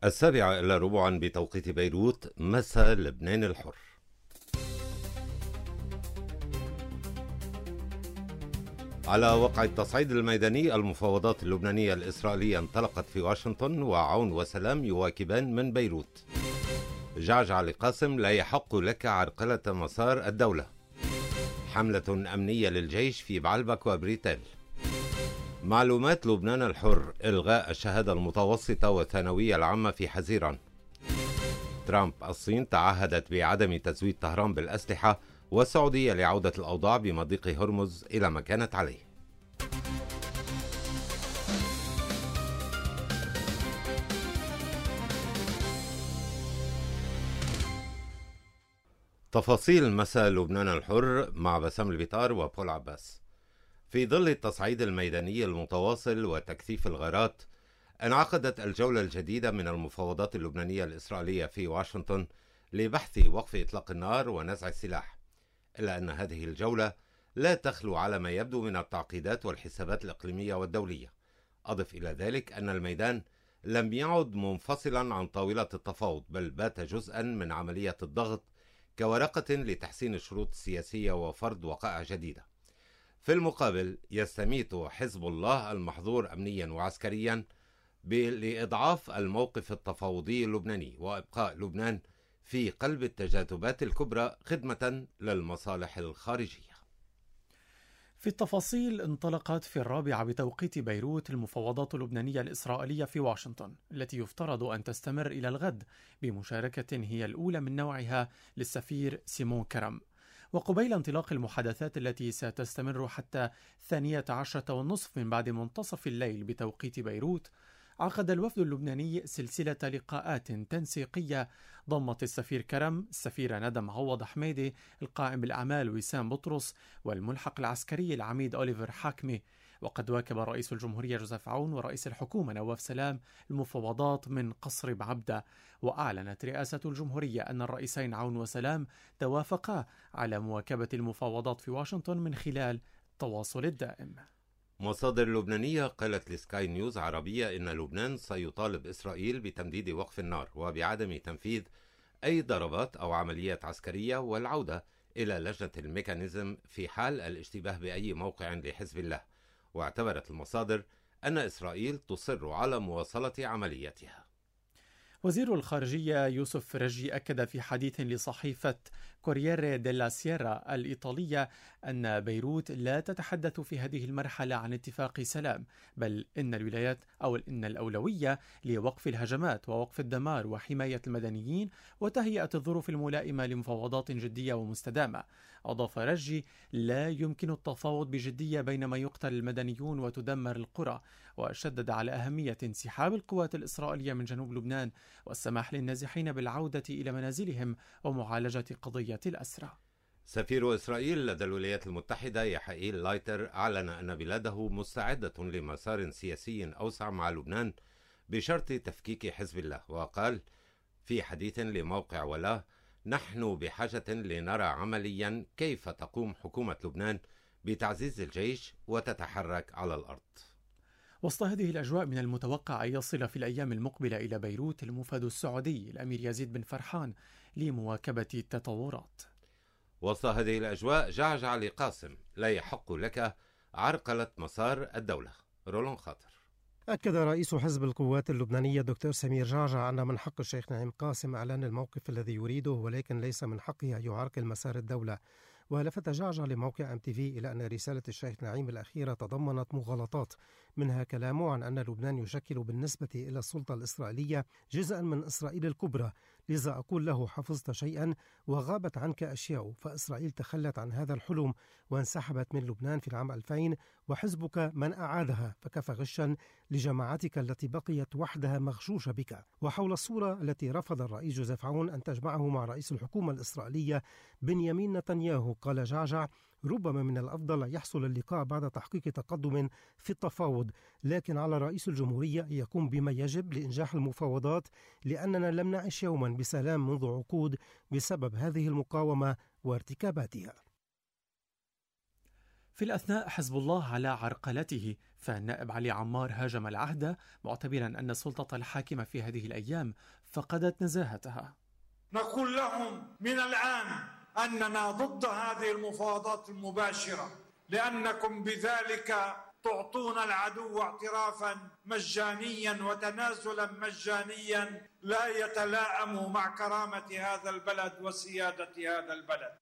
7:15 بتوقيت بيروت، مساء لبنان الحر. على وقع التصعيد الميداني، المفاوضات اللبنانية الإسرائيلية انطلقت في واشنطن، وعون وسلام يواكبان من بيروت. جعجع علي قاسم: لا يحق لك عرقلة مسار الدولة. حملة أمنية للجيش في بعلبك وبريتل. معلومات لبنان الحر: إلغاء الشهادة المتوسطة والثانوية العامة في حزيران. ترامب: الصين تعهدت بعدم تزويد طهران بالأسلحة، والسعودية لعودة الأوضاع بمضيق هرمز إلى ما كانت عليه. تفاصيل مساء لبنان الحر مع بسام البيطار وبول عباس. في ظل التصعيد الميداني المتواصل وتكثيف الغارات، انعقدت الجولة الجديدة من المفاوضات اللبنانية الإسرائيلية في واشنطن لبحث وقف إطلاق النار ونزع السلاح، إلا أن هذه الجولة لا تخلو على ما يبدو من التعقيدات والحسابات الإقليمية والدولية. أضف إلى ذلك أن الميدان لم يعد منفصلا عن طاولة التفاوض، بل بات جزءا من عملية الضغط كورقة لتحسين الشروط السياسية وفرض وقائع جديدة. في المقابل، يستميت حزب الله المحظور أمنيا وعسكريا لإضعاف الموقف التفاوضي اللبناني وإبقاء لبنان في قلب التجاذبات الكبرى خدمة للمصالح الخارجية. في التفاصيل، انطلقت في 4 بتوقيت بيروت المفاوضات اللبنانية الإسرائيلية في واشنطن، التي يفترض أن تستمر إلى الغد بمشاركة هي الأولى من نوعها للسفير سيمون كرم. وقبيل انطلاق المحادثات التي ستستمر حتى 12:30 من بعد منتصف الليل بتوقيت بيروت، عقد الوفد اللبناني سلسلة لقاءات تنسيقية ضمت السفير كرم، السفيرة ندى معوض حميدي، القائم بالأعمال وسام بطرس، والملحق العسكري العميد أوليفر حاكمي. وقد واكب رئيس الجمهورية جوزيف عون ورئيس الحكومة نواف سلام المفاوضات من قصر بعبدة. وأعلنت رئاسة الجمهورية أن الرئيسين عون وسلام توافقا على مواكبة المفاوضات في واشنطن من خلال التواصل الدائم. مصادر لبنانية قالت لسكاي نيوز عربية إن لبنان سيطالب إسرائيل بتمديد وقف النار وبعدم تنفيذ أي ضربات أو عمليات عسكرية، والعودة إلى لجنة الميكانيزم في حال الاشتباه بأي موقع لحزب الله. واعتبرت المصادر أن إسرائيل تصر على مواصلة عملياتها. وزير الخارجية يوسف فرجي أكد في حديث لصحيفة كورييري ديلا سييرا الإيطالية أن بيروت لا تتحدث في هذه المرحلة عن اتفاق سلام، بل إن الأولوية لوقف الهجمات ووقف الدمار وحماية المدنيين وتهيئة الظروف الملائمة لمفاوضات جدية ومستدامة. أضاف رجي: لا يمكن التفاوض بجدية بينما يقتل المدنيون وتدمر القرى، وشدد على أهمية انسحاب القوات الإسرائيلية من جنوب لبنان والسماح للنازحين بالعودة إلى منازلهم ومعالجة قضية الأسرى. سفير إسرائيل لدى الولايات المتحدة يحائيل لايتر أعلن أن بلاده مستعدة لمسار سياسي أوسع مع لبنان بشرط تفكيك حزب الله. وقال في حديث لموقع ولا: نحن بحاجة لنرى عمليا كيف تقوم حكومة لبنان بتعزيز الجيش وتتحرك على الأرض. وسط هذه الأجواء، من المتوقع أن يصل في الأيام المقبلة إلى بيروت الموفد السعودي الأمير يزيد بن فرحان لمواكبة التطورات. وسط هذه الأجواء، جعجع علي قاسم: لا يحق لك عرقلة مسار الدولة. رولون خاطر. أكد رئيس حزب القوات اللبنانية دكتور سمير جعجع أن من حق الشيخ نعيم قاسم إعلان الموقف الذي يريده، ولكن ليس من حقه أن يعرقل مسار الدولة. ولفت جعجع لموقع MTV إلى أن رسالة الشيخ نعيم الأخيرة تضمنت مغالطات، منها كلامه عن أن لبنان يشكل بالنسبة إلى السلطة الإسرائيلية جزءا من إسرائيل الكبرى، لذا أقول له: حفظت شيئا وغابت عنك أشياء. فإسرائيل تخلت عن هذا الحلم وانسحبت من لبنان في العام 2000، وحزبك من أعادها، فكفى غشا لجماعتك التي بقيت وحدها مغشوشة بك. وحول الصورة التي رفض الرئيس جوزيف عون أن تجمعه مع رئيس الحكومة الإسرائيلية بنيامين نتنياهو، قال جعجع: ربما من الأفضل أن يحصل اللقاء بعد تحقيق تقدم في التفاوض، لكن على رئيس الجمهورية أن يقوم بما يجب لإنجاح المفاوضات، لأننا لم نعش يوما بسلام منذ عقود بسبب هذه المقاومة وارتكاباتها. في الأثناء حزب الله على عرقلته، فالنائب علي عمار هاجم العهد معتبرا أن السلطة الحاكمة في هذه الأيام فقدت نزاهتها. نقول لهم من الآن أننا ضد هذه المفاوضات المباشرة، لأنكم بذلك تعطون العدو اعترافا مجانيا وتنازلا مجانيا لا يتلائم مع كرامة هذا البلد وسيادة هذا البلد.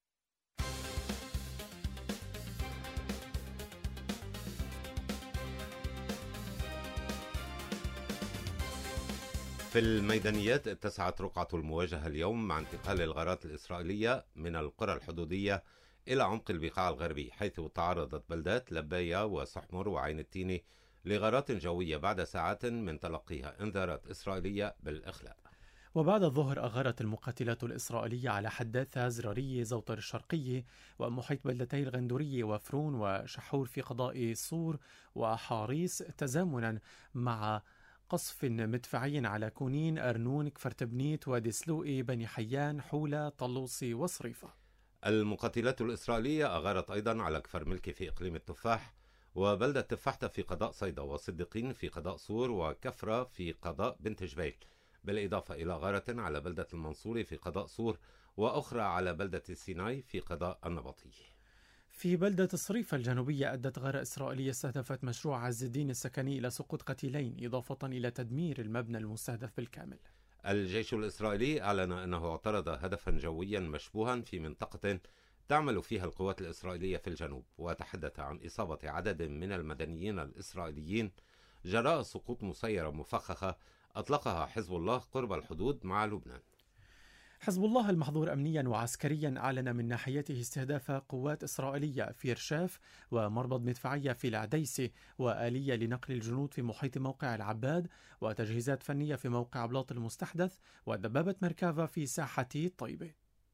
في الميدانيات اتسعت رقعة المواجهة اليوم مع انتقال الغارات الإسرائيلية من القرى الحدودية إلى عمق البقاع الغربي، حيث تعرضت بلدات لباية وسحمر وعين التيني لغارات جوية بعد ساعات من تلقيها إنذارات إسرائيلية بالإخلاء. وبعد الظهر أغارت المقاتلات الإسرائيلية على حداثة زرارية زوطر الشرقية ومحيط بلدتي الغندورية وفرون وشحور في قضاء صور وحاريس، تزامنا مع قصف مدفعي على كونين، أرنون، كفرتبنيت، وادي سلوئي، بني حيان، حولة، طلوسي وصريفة. المقاتلات الإسرائيلية أغارت أيضا على كفر ملكي في إقليم التفاح، وبلدة تفاحتة في قضاء صيدا، وصديقين في قضاء صور، وكفرة في قضاء بنت جبيل، بالإضافة إلى غارة على بلدة المنصوري في قضاء صور، وأخرى على بلدة السيناي في قضاء النبطي. في بلدة صريفة الجنوبية أدت غارة إسرائيلية استهدفت مشروع عز الدين السكني إلى سقوط قتيلين، إضافة إلى تدمير المبنى المستهدف بالكامل. الجيش الإسرائيلي أعلن أنه اعترض هدفا جويا مشبوها في منطقة تعمل فيها القوات الإسرائيلية في الجنوب، وتحدث عن إصابة عدد من المدنيين الإسرائيليين جراء سقوط مسيرة مفخخة أطلقها حزب الله قرب الحدود مع لبنان. حزب الله المحظور أمنيا وعسكريا أعلن من ناحيته استهداف قوات إسرائيلية في رشاف ومربط مدفعية في العديسة، وآلية لنقل الجنود في محيط موقع العباد، وتجهيزات فنية في موقع بلاط المستحدث، ودبابة مركافة في ساحة طيبة.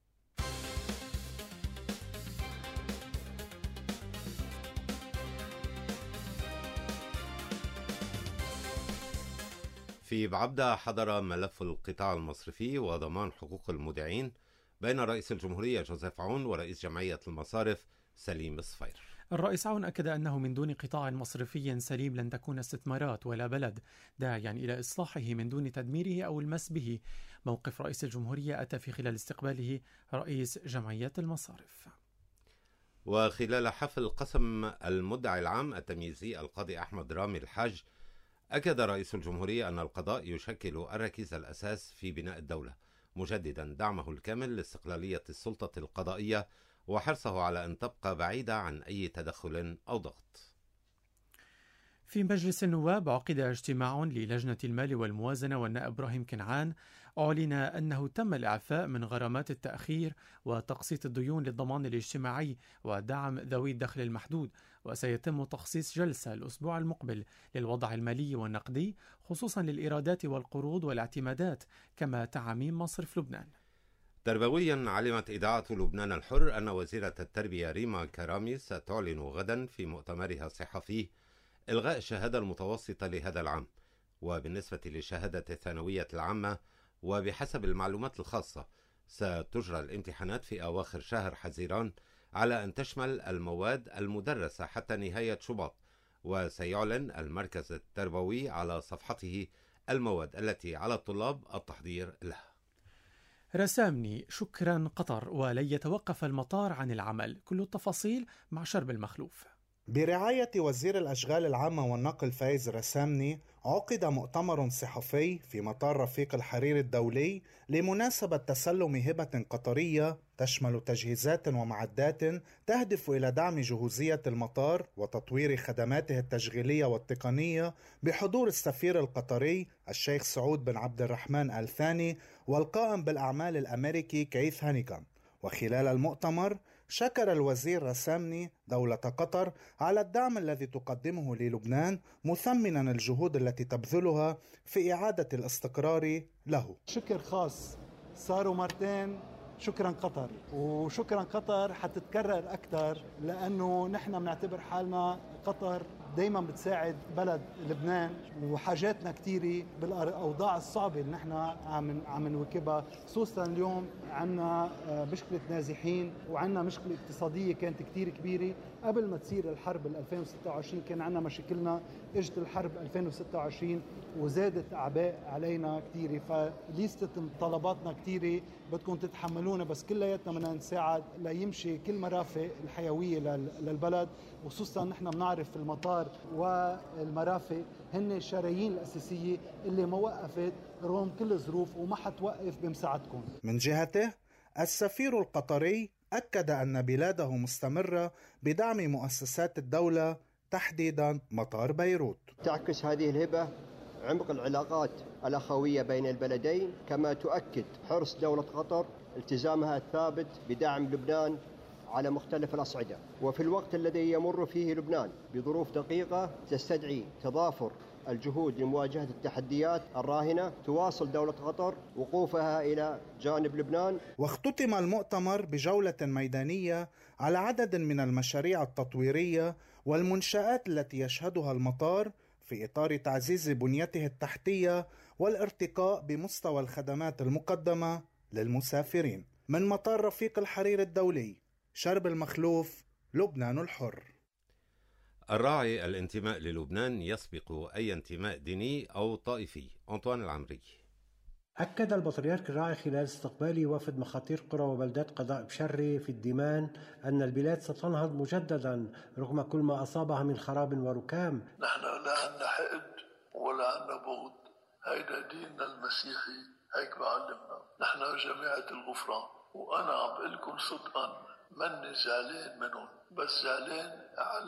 في بعبدة حضر ملف القطاع المصرفي وضمان حقوق المودعين بين رئيس الجمهورية جوزيف عون ورئيس جمعية المصارف سليم الصفير. الرئيس عون أكد أنه من دون قطاع مصرفي سليم لن تكون استثمارات ولا بلد، داعيا إلى إصلاحه من دون تدميره أو المس به. موقف رئيس الجمهورية أتى في خلال استقباله رئيس جمعية المصارف. وخلال حفل قسم المدعي العام التمييزي القاضي أحمد رامي الحاج، أكد رئيس الجمهورية أن القضاء يشكل الركيزة الأساس في بناء الدولة، مجددا دعمه الكامل لاستقلالية السلطة القضائية وحرصه على أن تبقى بعيدة عن أي تدخل أو ضغط. في مجلس النواب عقد اجتماع للجنة المال والموازنة، والنائب إبراهيم كنعان أعلن أنه تم الإعفاء من غرامات التأخير وتقسيط الديون للضمان الاجتماعي ودعم ذوي الدخل المحدود، وسيتم تخصيص جلسة الأسبوع المقبل للوضع المالي والنقدي، خصوصا للإيرادات والقروض والاعتمادات، كما تعميم مصرف لبنان. تربويا، علمت إذاعة لبنان الحر أن وزيرة التربية ريما كرامي ستعلن غدا في مؤتمرها الصحفي إلغاء الشهادة المتوسطة لهذا العام. وبالنسبة لشهادة الثانوية العامة، وبحسب المعلومات الخاصة ستجرى الامتحانات في أواخر شهر حزيران على أن تشمل المواد المدرسة حتى نهاية شباط، وسيعلن المركز التربوي على صفحته المواد التي على الطلاب التحضير لها. رسامني شكرا قطر، ولن يتوقف المطار عن العمل. كل التفاصيل مع شرب المخلوف. برعاية وزير الأشغال العامة والنقل فايز رسامني، عقد مؤتمر صحفي في مطار رفيق الحرير الدولي لمناسبة تسلم هبة قطرية تشمل تجهيزات ومعدات تهدف إلى دعم جهوزية المطار وتطوير خدماته التشغيلية والتقنية، بحضور السفير القطري الشيخ سعود بن عبد الرحمن آل ثاني والقائم بالأعمال الأمريكي كيث هانيغان. وخلال المؤتمر شكر الوزير رسامني دولة قطر على الدعم الذي تقدمه للبنان، مثمنا الجهود التي تبذلها في إعادة الاستقرار له. شكر خاص صاروا مرتين، شكرا قطر، وشكرا قطر حتتكرر أكثر، لأنه نحن بنعتبر حالنا قطر دايما بتساعد بلد لبنان وحاجاتنا كتيرة بالأوضاع الصعبة اللي نحن عم نواكبها، خصوصا اليوم عنا مشكلة نازحين وعنا مشكلة اقتصادية كانت كتير كبيرة. قبل ما تصير الحرب 2026 كان عنا مشاكلنا، اجت الحرب 2026 وزادت أعباء علينا كتيرة، فليستة طلباتنا كتيرة بدكم تتحملونا، بس كلياتنا بدنا نساعد ليمشي كل مرافق الحيوية للبلد، وخصوصا نحن بنعرف المطار والمرافق هن الشرايين الأساسية اللي ما وقفت رغم كل الظروف وما حتوقف بمساعدكم. من جهته السفير القطري أكد أن بلاده مستمرة بدعم مؤسسات الدولة تحديدا مطار بيروت. تعكس هذه الهبة عمق العلاقات الأخوية بين البلدين، كما تؤكد حرص دولة قطر التزامها الثابت بدعم لبنان على مختلف الأصعدة. وفي الوقت الذي يمر فيه لبنان بظروف دقيقة تستدعي تضافر الجهود لمواجهة التحديات الراهنة، تواصل دولة قطر وقوفها إلى جانب لبنان. واختتم المؤتمر بجولة ميدانية على عدد من المشاريع التطويرية والمنشآت التي يشهدها المطار في إطار تعزيز بنيته التحتية والارتقاء بمستوى الخدمات المقدمة للمسافرين. من مطار رفيق الحرير الدولي، شرب المخلوف، لبنان الحر. الراعي الانتماء للبنان يسبق أي انتماء ديني أو طائفي. أنطوان العمري. أكد البطريرك الراعي خلال استقباله وفد مخاطير قرى وبلدات قضاء بشري في الديمان أن البلاد ستنهض مجددا رغم كل ما أصابها من خراب وركام. نحن لا عنا حقد ولا عنا بغض، هيدا ديننا المسيحي، هيك بعلمنا. نحن جماعة الغفران، وأنا عم بقول لكم صدقا مني زعلان منهم، بس زعلان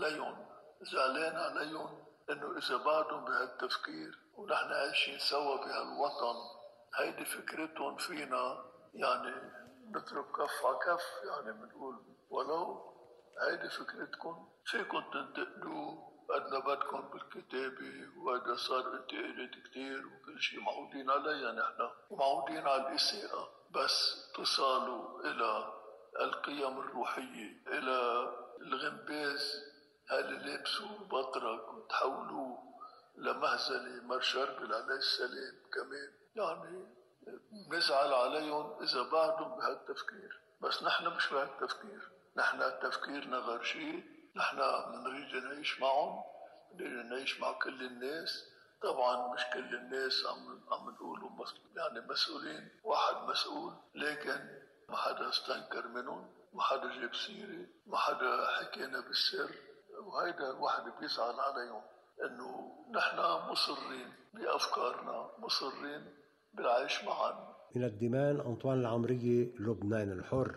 عليهم إنه إذا بعدهم بهالتفكير ونحن عايشين سوا بهالوطن، هيدي فكرتهم فينا، يعني نضرب كف على كف، يعني بنقول ولو هيدي فكرتكم فيكم تنتقدوا قد ما بدكم بالكتابة، وهذا صار انتقادات كتير وكل شيء معودين عليها نحن ومعودين على الإساءة، بس تصالوا إلى القيم الروحية، إلى الغنباز اللي لابسوا بطرك وتحولوه لمهزلة مر شربل عليه السلام كمان، يعني نزعل عليهم إذا بعدهم بهالتفكير، بس نحن مش بهالتفكير، نحن تفكيرنا غير شيء، نحن بنريد نعيش معهم، بنريد نعيش مع كل الناس. طبعا مش كل الناس عم نقولوا يعني مسؤولين، واحد مسؤول، لكن ما حدا استنكر منهم، ما حدا جاب سيرة، ما حدا حكينا بالسر، وهيدا الواحد بيزعل عليهم انه نحن مصرين بأفكارنا، مصرين بالعيش معا. من الديمان أنطوان العمري، لبنان الحر.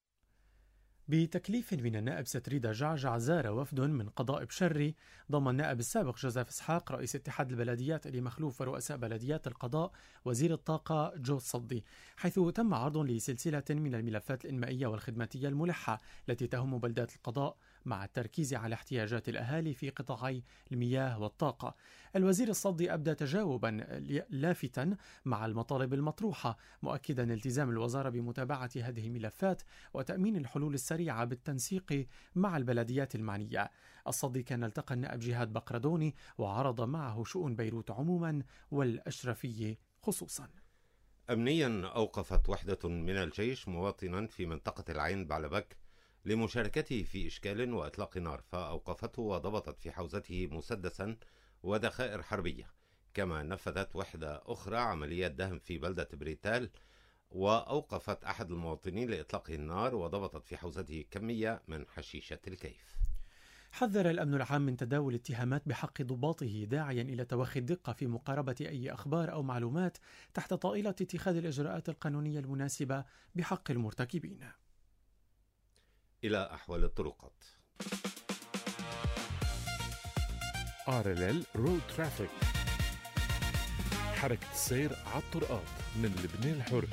بتكليف من النائب ستريدا جعجع زار وفد من قضاء بشري ضم النائب السابق جوزيف إسحاق رئيس اتحاد البلديات إلي مخلوف ورؤساء بلديات القضاء وزير الطاقة جو صدي، حيث تم عرض لسلسلة من الملفات الإنمائية والخدماتية الملحة التي تهم بلدات القضاء مع التركيز على احتياجات الأهالي في قطاعي المياه والطاقة. الوزير الصدي أبدى تجاوبا لافتا مع المطالب المطروحة، مؤكدا التزام الوزارة بمتابعة هذه الملفات وتأمين الحلول السريعة بالتنسيق مع البلديات المعنية. الصدي كان التقى النائب جهاد بقردوني وعرض معه شؤون بيروت عموما والأشرفية خصوصا. أمنيا أوقفت وحدة من الجيش مواطنا في منطقة العين بعلبك لمشاركته في إشكال وإطلاق نار، فأوقفته وضبطت في حوزته مسدسا وذخائر حربية. كما نفذت وحدة أخرى عملية دهم في بلدة بريتال وأوقفت أحد المواطنين لإطلاق النار وضبطت في حوزته كمية من حشيشة الكيف. حذر الأمن العام من تداول اتهامات بحق ضباطه، داعيا إلى توخي الدقة في مقاربة أي أخبار أو معلومات تحت طائلة اتخاذ الإجراءات القانونية المناسبة بحق المرتكبين. إلى أحوال الطرقات. RLL رود ترافيك، حركة السير على الطرقات من لبنان الحر.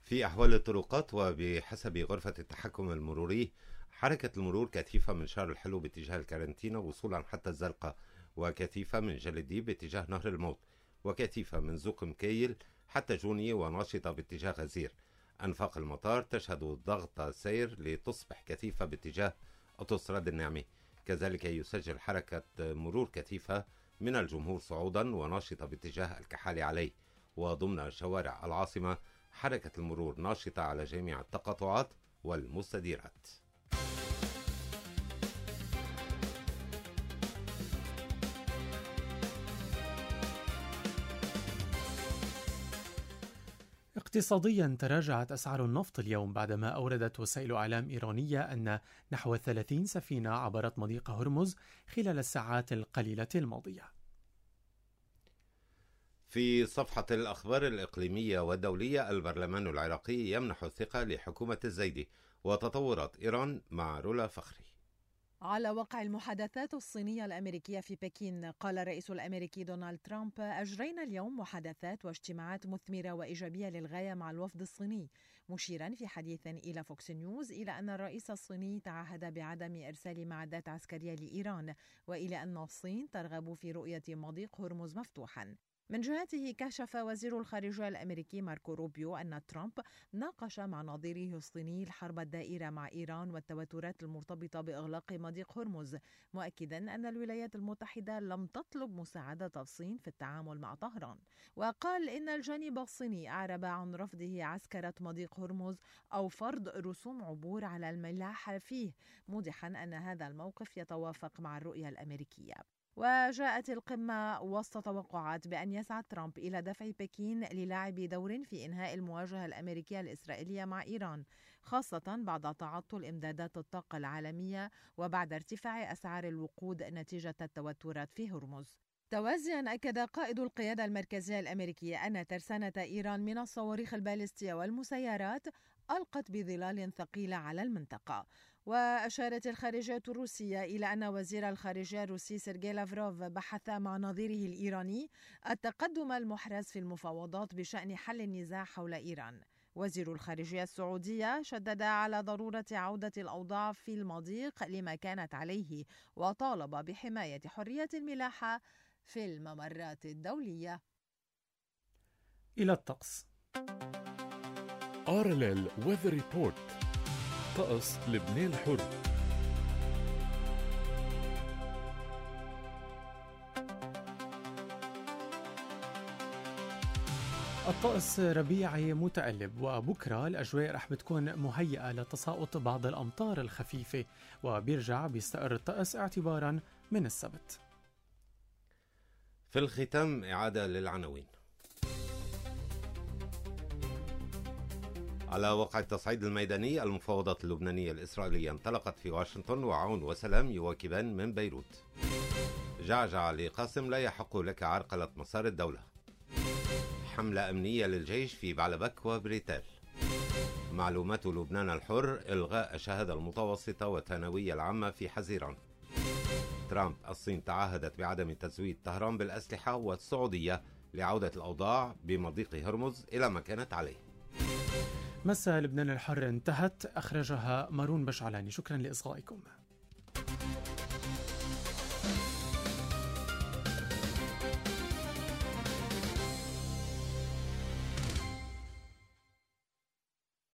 في أحوال الطرقات، وبحسب غرفة التحكم المروري، حركة المرور كثيفة من شارع الحلو باتجاه الكارنتينا وصولا حتى الزرقاء، وكثيفة من جلدي باتجاه نهر الموت، وكثيفة من زوق مكيل حتى جوني، وناشطة باتجاه غزير. أنفاق المطار تشهد ضغط سير لتصبح كثيفة باتجاه أوتوستراد النعمة. كذلك يسجل حركة مرور كثيفة من الجمهور صعودا وناشطة باتجاه الكحالي عليه. وضمن شوارع العاصمة حركة المرور ناشطة على جميع التقاطعات والمستديرات. اقتصاديا، تراجعت أسعار النفط اليوم بعدما أوردت وسائل إعلام إيرانية أن نحو 30 سفينة عبرت مضيق هرمز خلال الساعات القليلة الماضية. في صفحة الأخبار الإقليمية والدولية، البرلمان العراقي يمنح الثقة لحكومة الزيدي وتطورات إيران مع رولا فخري. على وقع المحادثات الصينية الأمريكية في بكين، قال الرئيس الأمريكي دونالد ترامب: أجرينا اليوم محادثات واجتماعات مثمرة وإيجابية للغاية مع الوفد الصيني، مشيرا في حديث إلى فوكس نيوز إلى أن الرئيس الصيني تعهد بعدم إرسال معدات عسكرية لإيران، وإلى أن الصين ترغب في رؤية مضيق هرمز مفتوحا. من جهته، كشف وزير الخارجية الأمريكي ماركو روبيو أن ترامب ناقش مع نظيره الصيني الحرب الدائرة مع إيران والتوترات المرتبطة بإغلاق مضيق هرمز، مؤكدا أن الولايات المتحدة لم تطلب مساعدة الصين في التعامل مع طهران. وقال إن الجانب الصيني أعرب عن رفضه عسكرة مضيق هرمز أو فرض رسوم عبور على الملاحة فيه، موضحا أن هذا الموقف يتوافق مع الرؤية الأمريكية. وجاءت القمة وسط توقعات بأن يسعى ترامب إلى دفع بكين للعب دور في إنهاء المواجهة الأمريكية الإسرائيلية مع إيران، خاصة بعد تعطل إمدادات الطاقة العالمية وبعد ارتفاع أسعار الوقود نتيجة التوترات في هرمز. توازيا، أكد قائد القيادة المركزية الأمريكية أن ترسانة إيران من الصواريخ البالستية والمسيرات ألقت بظلال ثقيلة على المنطقة. وأشارت الخارجية الروسية إلى أن وزير الخارجية الروسي سيرجي لافروف بحث مع نظيره الإيراني التقدم المحرز في المفاوضات بشأن حل النزاع حول إيران. وزير الخارجية السعودية شدد على ضرورة عودة الأوضاع في المضيق لما كانت عليه، وطالب بحماية حرية الملاحة في الممرات الدولية. إلى الطقس. RLL Weather Report. طقس لبنان الحر. الطقس ربيعي متقلب، وبكرة الأجواء رح بتكون مهيئة لتساقط بعض الأمطار الخفيفة، وبيرجع بيستقر الطقس اعتبارا من السبت. في الختام إعادة للعناوين. على وقع التصعيد الميداني، المفاوضات اللبنانية الإسرائيلية انطلقت في واشنطن، وعون وسلام يواكبان من بيروت. جعجع لقاسم: لا يحق لك عرقلة مسار الدولة. حملة أمنية للجيش في بعلبك وبريتال. معلومات لبنان الحر: إلغاء الشهادة المتوسطة والثانوية العامة في حزيران. ترامب: الصين تعهدت بعدم تزويد طهران بالأسلحة، والسعودية لعودة الأوضاع بمضيق هرمز إلى ما كانت عليه. مساء لبنان الحر انتهت، أخرجها مارون بشعلاني. شكرا لإصغائكم.